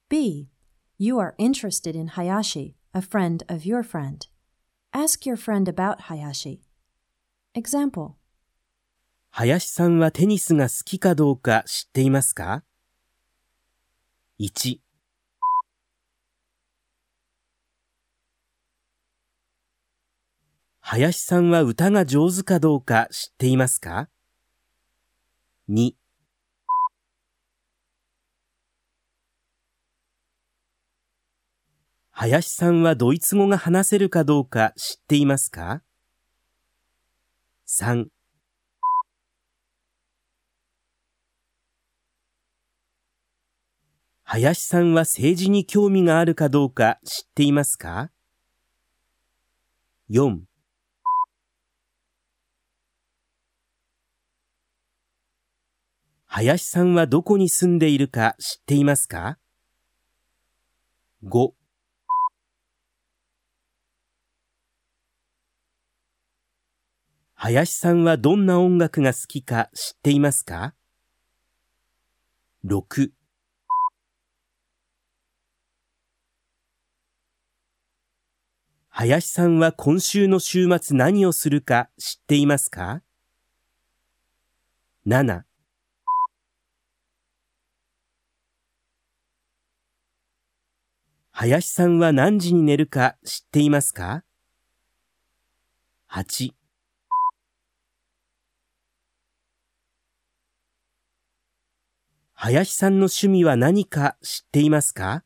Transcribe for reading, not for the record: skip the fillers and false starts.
B. You are interested in Hayashi, a friend of your friend. Ask your friend about Hayashi. Example. 林さんはテニスが好きかどうか知っていますか？ 1、林さんは歌が上手かどうか知っていますか？ 2、林さんはドイツ語が話せるかどうか知っていますか？ 3、林さんは政治に興味があるかどうか知っていますか？ 4、林さんはどこに住んでいるか知っていますか？ 5、林さんはどんな音楽が好きか知っていますか？ 6、林さんは今週の週末何をするか知っていますか？ 7、林さんは何時に寝るか知っていますか？ 8、林さんの趣味は何か知っていますか？